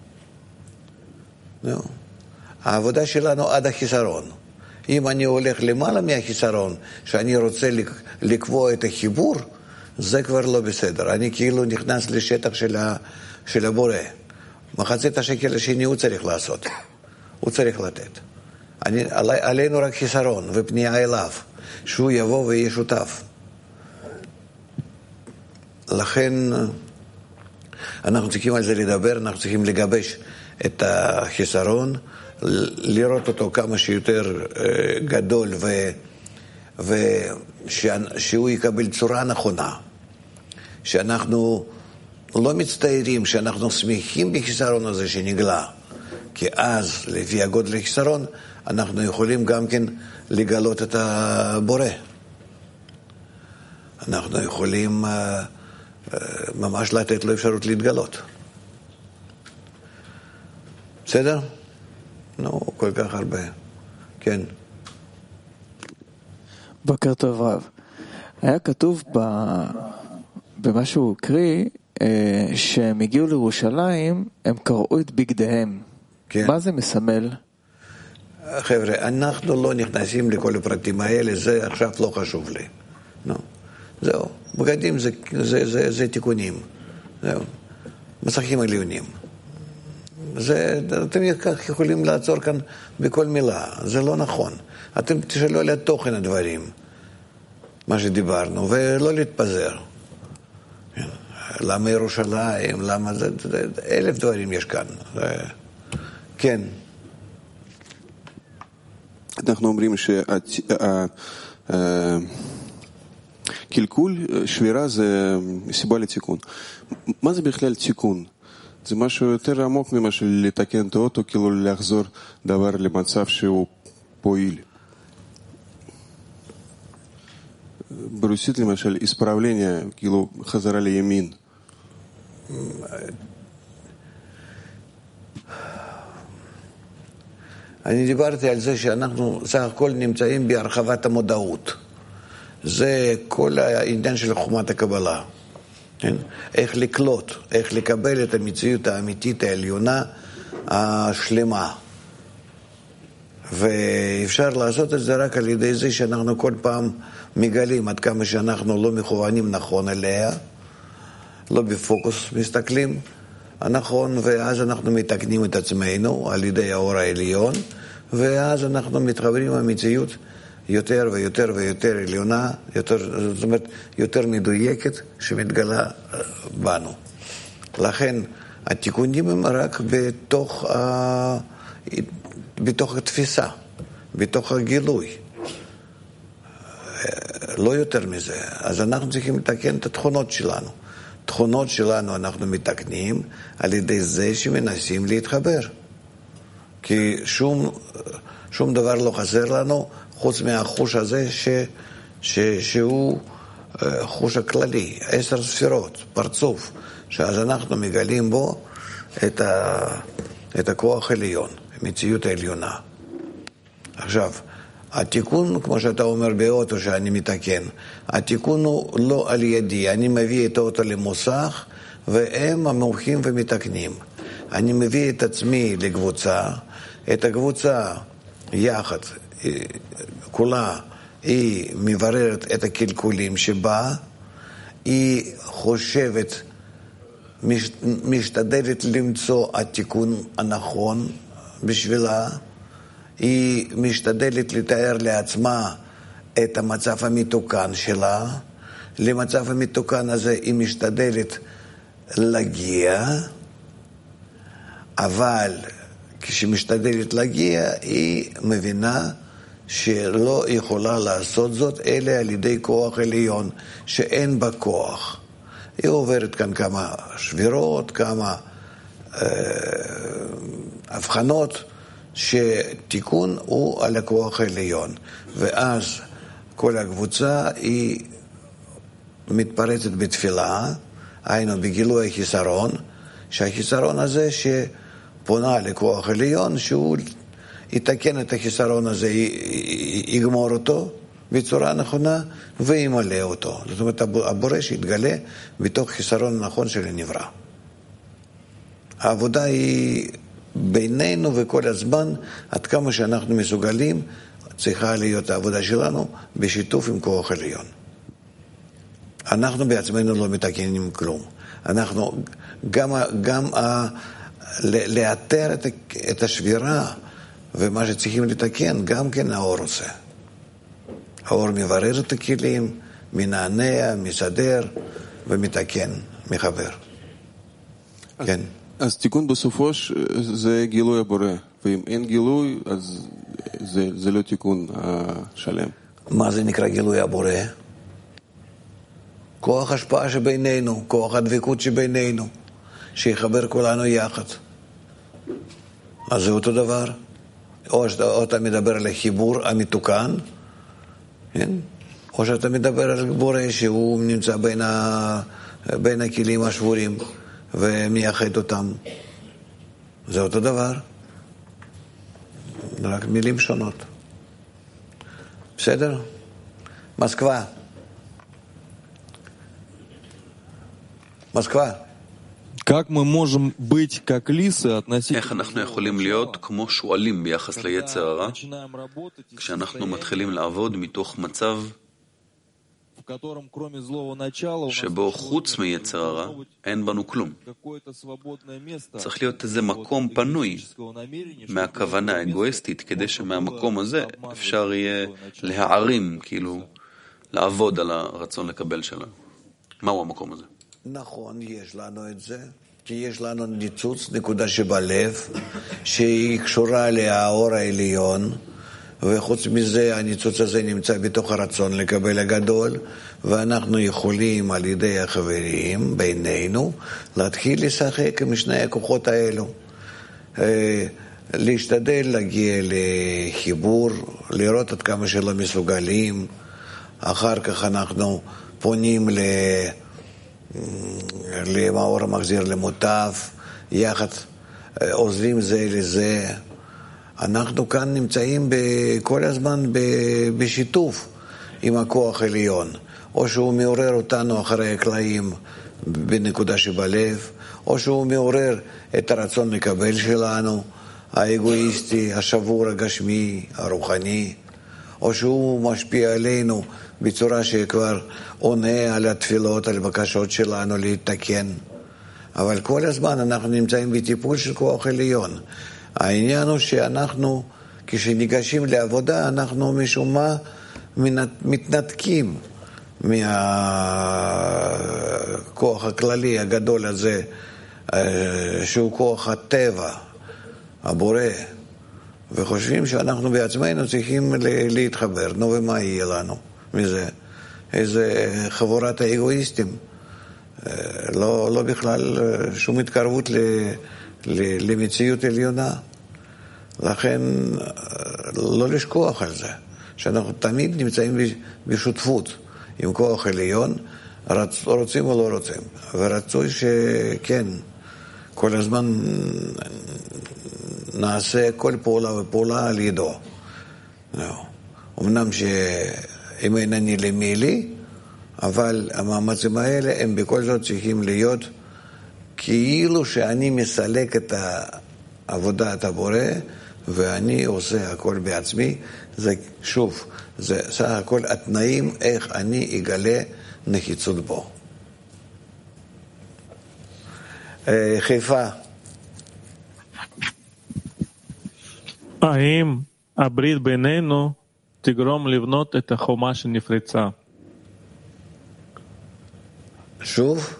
לא. העבודה שלנו עד החיסרון. אם אני הולך למעלה מהחיסרון, שאני רוצה לקבוע את החיבור, זה כבר לא בסדר. אני כאילו נכנס לשטח של, ה, של הבורא. מחצית השקל השני הוא צריך לעשות. הוא צריך לתת. אני, עלי, עלינו רק חיסרון ופנייה אליו, שהוא יבוא ויהיה שותף. לכן אנחנו צריכים על זה לדבר, אנחנו צריכים לגבש את החיסרון, לראות אותו כמה שיותר גדול, ושהוא יקבל צורה נכונה, שאנחנו לא מצטערים, שאנחנו שמחים בחיסרון הזה שנגלה, כי אז, לפי הגודל החיסרון, אנחנו יכולים גם כן לגלות את הבורא. אנחנו יכולים uh, uh, ממש לתת לו אפשרות להתגלות. בסדר? נו, כל כך הרבה. כן. בוקר טוב רב. היה כתוב ב... במה שהוא הקריא, שהם הגיעו לירושלים, הם קראו את בגדיהם. כן. מה זה מסמל? חבר'ה, אנחנו לא נכנסים לכל הפרטים האלה, זה עכשיו לא חשוב לי. נו. זהו, בגדים זה, זה, זה, זה תיקונים. זהו. מסכים עליונים. זה, אתם יכולים לעצור כאן בכל מילה, זה לא נכון. אתם תשאלו על התוכן הדברים, מה שדיברנו, ולא להתפזר. למה ירושלים, למה זה, זה, אלף דברים יש כאן. זה... כן. אנחנו אומרים שהקלקול, שבירה זה סיבה לתיקון. מה זה בכלל תיקון? זה משהו יותר עמוק ממה של לתקן את האוטו, כאילו לחזור דבר למצב שהוא פועיל. ברוסית למשל, הספרבלניה, כאילו חזרה לימין. אני דיברתי על זה שאנחנו סך הכל נמצאים בהרחבת המודעות. זה כל העניין של חומת הקבלה. כן? איך לקלוט, איך לקבל את המציאות האמיתית העליונה השלמה. ואפשר לעשות את זה רק על ידי זה שאנחנו כל פעם מגלים עד כמה שאנחנו לא מכוונים נכון אליה, לא בפוקוס מסתכלים הנכון, ואז אנחנו מתקנים את עצמנו על ידי האור העליון, ואז אנחנו מתחברים עם המציאות יותר ויותר ויותר עליונה, יותר, זאת אומרת, יותר מדויקת שמתגלה בנו. לכן התיקונים הם רק בתוך, ה... בתוך התפיסה, בתוך הגילוי. לא יותר מזה. אז אנחנו צריכים לתקן את התכונות שלנו. תכונות שלנו אנחנו מתקנים על ידי זה שמנסים להתחבר. כי שום, שום דבר לא חסר לנו חוץ מהחוש הזה ש, ש, שהוא חוש הכללי, עשר ספירות, פרצוף, שאז אנחנו מגלים בו את, ה, את הכוח העליון, המציאות העליונה. עכשיו, התיקון, כמו שאתה אומר באוטו שאני מתקן, התיקון הוא לא על ידי, אני מביא את האוטו למוסך, והם המומחים ומתקנים. אני מביא את עצמי לקבוצה, את הקבוצה יחד, כולה, היא מבררת את הקלקולים שבה, היא חושבת, מש, משתדלת למצוא התיקון הנכון בשבילה, היא משתדלת לתאר לעצמה את המצב המתוקן שלה, למצב המתוקן הזה היא משתדלת להגיע, אבל כשמשתדלת להגיע היא מבינה שלא יכולה לעשות זאת אלא על ידי כוח עליון שאין בה כוח. היא עוברת כאן כמה שבירות, כמה אה, הבחנות, שתיקון הוא על הכוח העליון, ואז כל הקבוצה היא מתפרצת בתפילה, היינו בגילוי החיסרון, שהחיסרון הזה שפונה לכוח עליון, שהוא יתקן את החיסרון הזה, יגמור אותו בצורה נכונה וימלא אותו. זאת אומרת, הבורא שיתגלה בתוך חיסרון הנכון של הנברא. העבודה היא בינינו וכל הזמן, עד כמה שאנחנו מסוגלים, צריכה להיות העבודה שלנו בשיתוף עם כוח עליון. אנחנו בעצמנו לא מתקנים כלום. אנחנו גם, גם ה, לאתר את, את השבירה ומה שצריכים לתקן, גם כן האור עושה. האור מברר את הכלים, מנענע, מסדר ומתקן, מחבר. כן. אז תיקון בסופו זה גילוי הבורא, ואם אין גילוי, אז זה, זה לא תיקון שלם. מה זה נקרא גילוי הבורא? כוח השפעה שבינינו, כוח הדבקות שבינינו, שיחבר כולנו יחד. אז זה אותו דבר. או שאתה אתה מדבר על החיבור המתוקן, כן? או שאתה מדבר על בורא שהוא נמצא בין, ה... בין הכלים השבורים ומייחד אותם. זה אותו דבר. רק מילים שונות. בסדר? מוסקבה. מוסקבה. Как мы можем быть как лисы относительно... איך אנחנו יכולים להיות כמו שועלים ביחס ליצר הרע, כשאנחנו מתחילים לעבוד מתוך מצב שבו חוץ מיצר הרע אין בנו כלום. צריך להיות איזה מקום פנוי מהכוונה האגואיסטית, כדי שמהמקום הזה אפשר יהיה להערים, כאילו לעבוד על הרצון לקבל שלנו. מהו המקום הזה? נכון, יש לנו את זה, כי יש לנו ניצוץ, נקודה שבלב, שהיא קשורה לאור העליון, וחוץ מזה הניצוץ הזה נמצא בתוך הרצון לקבל הגדול, ואנחנו יכולים על ידי החברים בינינו להתחיל לשחק עם שני הכוחות האלו, להשתדל להגיע לחיבור, לראות עד כמה שלא מסוגלים, אחר כך אנחנו פונים ל... למאור המחזיר למוטב, יחד עוזרים זה לזה. אנחנו כאן נמצאים כל הזמן בשיתוף עם הכוח העליון, או שהוא מעורר אותנו אחרי הקלעים בנקודה שבלב, או שהוא מעורר את הרצון לקבל שלנו, האגואיסטי, השבור, הגשמי, הרוחני, או שהוא משפיע עלינו בצורה שכבר עונה על התפילות, על בקשות שלנו להתקן. אבל כל הזמן אנחנו נמצאים בטיפול של כוח עליון. העניין הוא שאנחנו, כשניגשים לעבודה, אנחנו משום מה מתנתקים מהכוח הכללי הגדול הזה, שהוא כוח הטבע, הבורא, וחושבים שאנחנו בעצמנו צריכים להתחבר. נו, ומה יהיה לנו מזה? איזה חבורת האגואיסטים, לא, לא בכלל שום התקרבות ל, ל, למציאות עליונה. לכן לא לשכוח על זה, שאנחנו תמיד נמצאים בשותפות עם כוח עליון, רצ, רוצים או לא רוצים, ורצוי שכן, כל הזמן נעשה כל פעולה ופעולה על ידו. אמנם שאם אינני למילי, אבל המאמצים האלה הם בכל זאת צריכים להיות כאילו שאני מסלק את עבודת הבורא ואני עושה הכל בעצמי. זה שוב, זה סך הכל התנאים איך אני אגלה נחיצות בו. חיפה. האם הברית בינינו תגרום לבנות את החומה שנפרצה? שוב?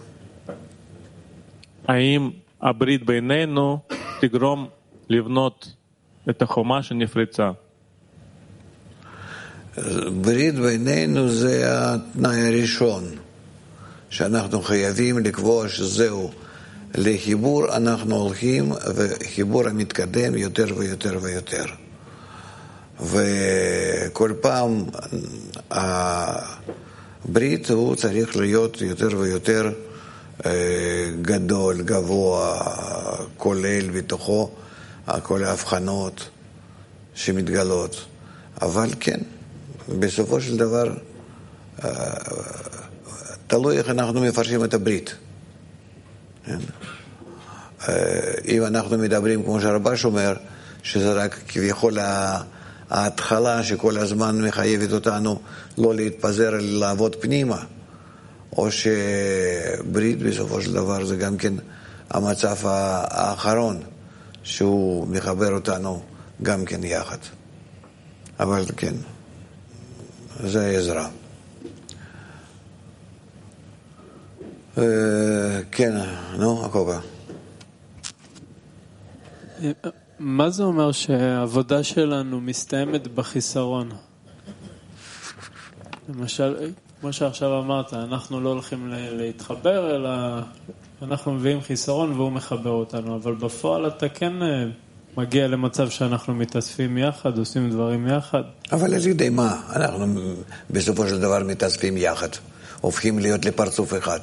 האם הברית בינינו תגרום לבנות את החומה שנפרצה? ברית בינינו זה התנאי הראשון, שאנחנו חייבים לקבוע שזהו. לחיבור אנחנו הולכים, וחיבור המתקדם יותר ויותר ויותר. וכל פעם הברית הוא צריך להיות יותר ויותר גדול, גבוה, כולל בתוכו כל ההבחנות שמתגלות. אבל כן, בסופו של דבר תלוי איך אנחנו מפרשים את הברית. אם אנחנו מדברים כמו שהרבש אומר, שזה רק כביכול ההתחלה שכל הזמן מחייבת אותנו לא להתפזר אלא לעבוד פנימה, או שברית בסופו של דבר זה גם כן המצב האחרון שהוא מחבר אותנו גם כן יחד. אבל כן, זה עזרה. כן, נו, הקובה. מה זה אומר שהעבודה שלנו מסתיימת בחיסרון? למשל, כמו שעכשיו אמרת, אנחנו לא הולכים להתחבר, אלא אנחנו מביאים חיסרון והוא מחבר אותנו, אבל בפועל אתה כן מגיע למצב שאנחנו מתאספים יחד, עושים דברים יחד. אבל על ידי מה? אנחנו בסופו של דבר מתאספים יחד, הופכים להיות לפרצוף אחד.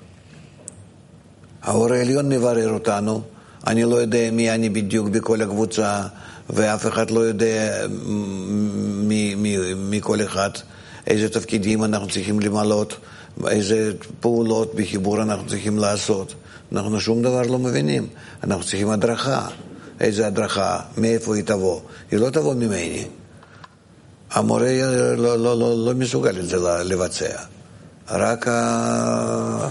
האור העליון מברר אותנו, אני לא יודע מי אני בדיוק בכל הקבוצה, ואף אחד לא יודע מי, מי, מי כל אחד, איזה תפקידים אנחנו צריכים למלות, איזה פעולות בחיבור אנחנו צריכים לעשות. אנחנו שום דבר לא מבינים, אנחנו צריכים הדרכה. איזה הדרכה, מאיפה היא תבוא? היא לא תבוא ממני. המורה לא, לא, לא, לא מסוגל את זה לבצע. רק, ה...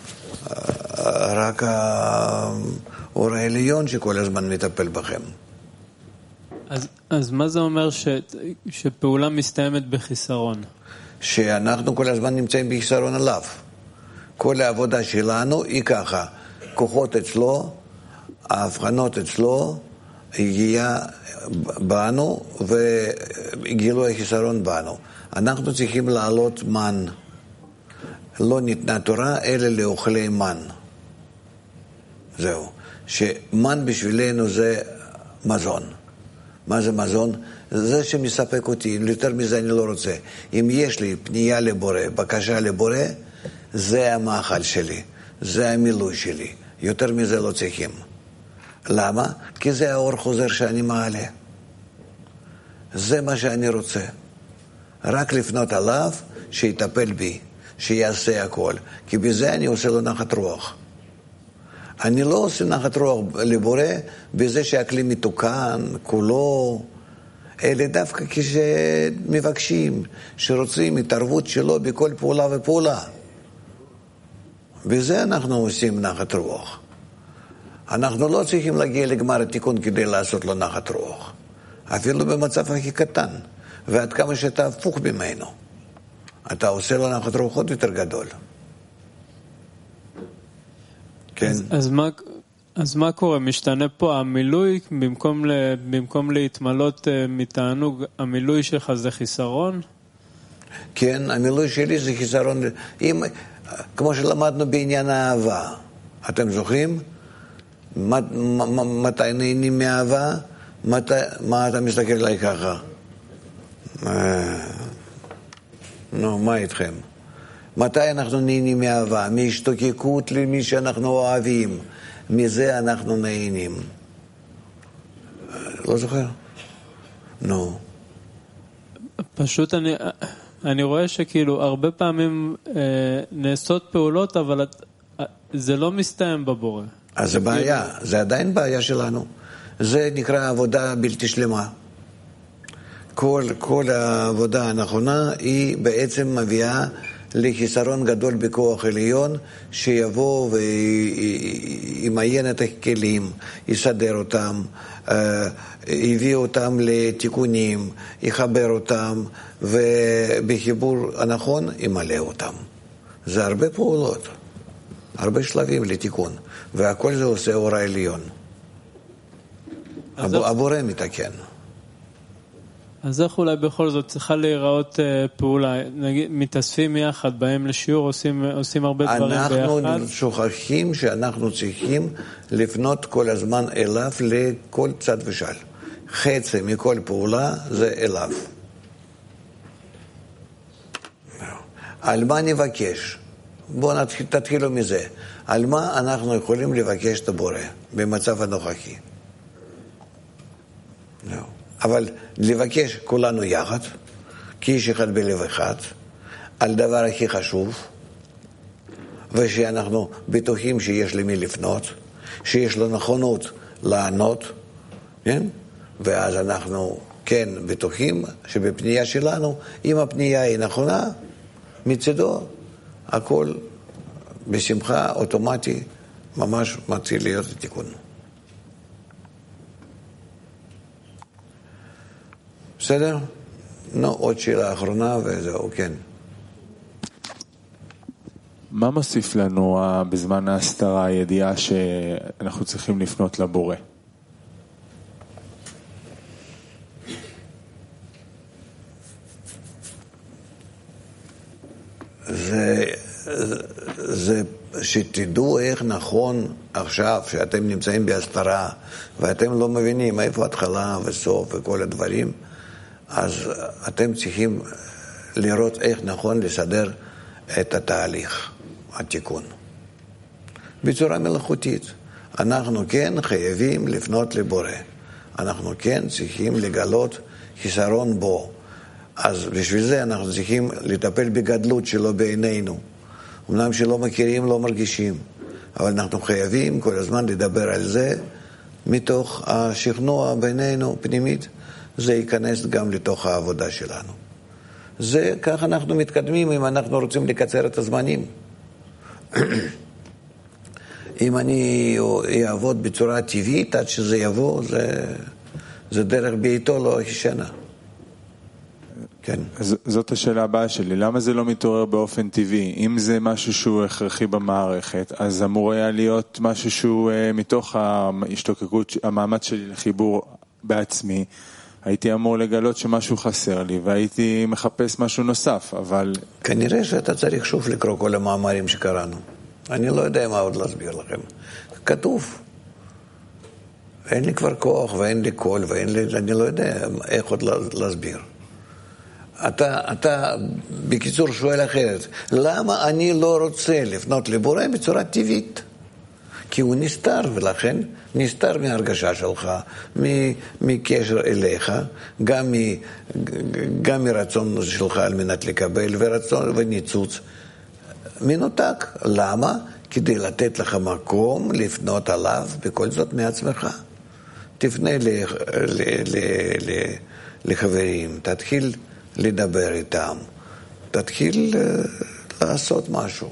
רק האור העליון שכל הזמן מטפל בכם. אז, אז מה זה אומר ש... שפעולה מסתיימת בחיסרון? שאנחנו כל הזמן נמצאים בחיסרון עליו. כל העבודה שלנו היא ככה, כוחות אצלו, ההבחנות אצלו, הגיעה בנו וגילוי החיסרון בנו. אנחנו צריכים לעלות מן. לא ניתנה תורה אלא לאוכלי מן. זהו. שמן בשבילנו זה מזון. מה זה מזון? זה שמספק אותי, יותר מזה אני לא רוצה. אם יש לי פנייה לבורא, בקשה לבורא, זה המאכל שלי, זה המילוי שלי. יותר מזה לא צריכים. למה? כי זה האור חוזר שאני מעלה. זה מה שאני רוצה. רק לפנות עליו, שיטפל בי, שיעשה הכל. כי בזה אני עושה לו נחת רוח. אני לא עושה נחת רוח לבורא בזה שהכלי מתוקן, כולו, אלא דווקא כשמבקשים, שרוצים התערבות שלו בכל פעולה ופעולה. בזה אנחנו עושים נחת רוח. אנחנו לא צריכים להגיע לגמר התיקון כדי לעשות לו נחת רוח. אפילו במצב הכי קטן. ועד כמה שאתה הפוך ממנו. אתה עושה לו נחת רוח עוד יותר גדול. כן. אז, אז, מה, אז מה קורה? משתנה פה המילוי, במקום, ל, במקום להתמלות מתענוג, המילוי שלך זה חיסרון? כן, המילוי שלי זה חיסרון. אם, כמו שלמדנו בעניין האהבה. אתם זוכרים? מתי נהנים מאהבה? מה אתה מסתכל עליי ככה? נו, מה איתכם? מתי אנחנו נהנים מאהבה? מהשתוקקות למי שאנחנו אוהבים. מזה אנחנו נהנים. לא זוכר? נו. פשוט אני, אני רואה שכאילו הרבה פעמים אה, נעשות פעולות, אבל זה לא מסתיים בבורא. אז זה בעיה, זה עדיין בעיה שלנו. זה נקרא עבודה בלתי שלמה. כל, כל העבודה הנכונה היא בעצם מביאה לחיסרון גדול בכוח עליון, שיבוא וימיין את הכלים, יסדר אותם, הביא אותם לתיקונים, יחבר אותם, ובחיבור הנכון ימלא אותם. זה הרבה פעולות, הרבה שלבים לתיקון, והכל זה עושה אור העליון. הבורא מתקן. אז איך אולי בכל זאת צריכה להיראות פעולה? נגיד, מתאספים יחד, באים לשיעור, עושים, עושים הרבה דברים ביחד. אנחנו שוכחים שאנחנו צריכים לפנות כל הזמן אליו לכל צד ושל. חצי מכל פעולה זה אליו. על מה נבקש? בואו תתחילו מזה. על מה אנחנו יכולים לבקש את הבורא במצב הנוכחי? זהו. אבל לבקש כולנו יחד, כאיש אחד בלב אחד, על דבר הכי חשוב, ושאנחנו בטוחים שיש למי לפנות, שיש לו נכונות לענות, כן? ואז אנחנו כן בטוחים שבפנייה שלנו, אם הפנייה היא נכונה, מצדו, הכל בשמחה אוטומטי, ממש מתחיל להיות התיקון. בסדר? נו, עוד שאלה אחרונה וזהו, כן. מה מוסיף לנו בזמן ההסתרה הידיעה שאנחנו צריכים לפנות לבורא? זה, זה שתדעו איך נכון עכשיו, שאתם נמצאים בהסתרה, ואתם לא מבינים איפה התחלה וסוף וכל הדברים, אז אתם צריכים לראות איך נכון לסדר את התהליך, התיקון. בצורה מלאכותית. אנחנו כן חייבים לפנות לבורא. אנחנו כן צריכים לגלות חיסרון בו. אז בשביל זה אנחנו צריכים לטפל בגדלות שלו בעינינו. אמנם שלא מכירים, לא מרגישים. אבל אנחנו חייבים כל הזמן לדבר על זה מתוך השכנוע בינינו פנימית. זה ייכנס גם לתוך העבודה שלנו. זה, כך אנחנו מתקדמים אם אנחנו רוצים לקצר את הזמנים. אם אני אעבוד בצורה טבעית עד שזה יבוא, זה, זה דרך בעיתו לא הישנה. כן. אז זאת השאלה הבאה שלי. למה זה לא מתעורר באופן טבעי? אם זה משהו שהוא הכרחי במערכת, אז אמור היה להיות משהו שהוא מתוך ההשתוקקות, המאמץ שלי לחיבור בעצמי. הייתי אמור לגלות שמשהו חסר לי, והייתי מחפש משהו נוסף, אבל... כנראה שאתה צריך שוב לקרוא כל המאמרים שקראנו. אני לא יודע מה עוד להסביר לכם. כתוב. אין לי כבר כוח, ואין לי קול, ואין לי... אני לא יודע איך עוד להסביר. אתה, אתה בקיצור שואל אחרת, למה אני לא רוצה לפנות לבורא בצורה טבעית? כי הוא נסתר, ולכן נסתר מהרגשה שלך, מקשר אליך, גם, מ, גם מרצון שלך על מנת לקבל, ורצון וניצוץ. מנותק. למה? כדי לתת לך מקום לפנות עליו, בכל זאת מעצמך. תפנה ל, ל, ל, ל, לחברים, תתחיל לדבר איתם, תתחיל לעשות משהו.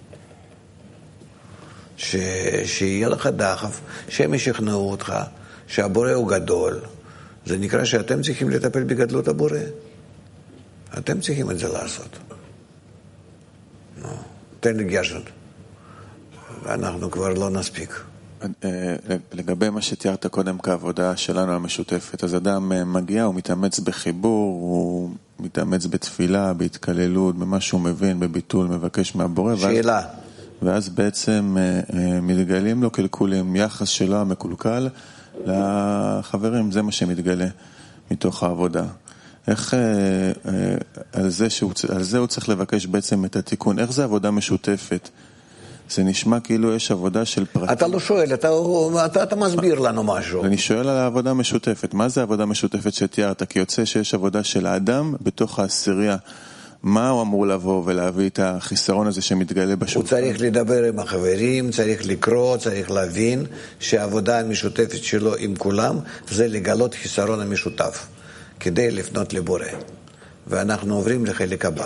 ש... שיהיה לך דחף, שהם ישכנעו אותך, שהבורא הוא גדול. זה נקרא שאתם צריכים לטפל בגדלות הבורא. אתם צריכים את זה לעשות. נו, תן לי גשת. אנחנו כבר לא נספיק. לגבי מה שתיארת קודם כעבודה שלנו המשותפת, אז אדם מגיע, הוא מתאמץ בחיבור, הוא מתאמץ בתפילה, בהתקללות, במה שהוא מבין, בביטול, מבקש מהבורא. שאלה. ואז... ואז בעצם מתגלים לו קלקולים, יחס שלו המקולקל לחברים, זה מה שמתגלה מתוך העבודה. איך על זה, שהוא, על זה הוא צריך לבקש בעצם את התיקון? איך זה עבודה משותפת? זה נשמע כאילו יש עבודה של פרטים. אתה לא שואל, אתה, אתה, אתה מסביר לנו משהו. אני שואל על העבודה המשותפת. מה זה העבודה המשותפת שתיארת? כי יוצא שיש עבודה של האדם בתוך העשירייה. מה הוא אמור לבוא ולהביא את החיסרון הזה שמתגלה בשולחן? הוא צריך לדבר עם החברים, צריך לקרוא, צריך להבין שהעבודה המשותפת שלו עם כולם זה לגלות חיסרון המשותף כדי לפנות לבורא. ואנחנו עוברים לחלק הבא.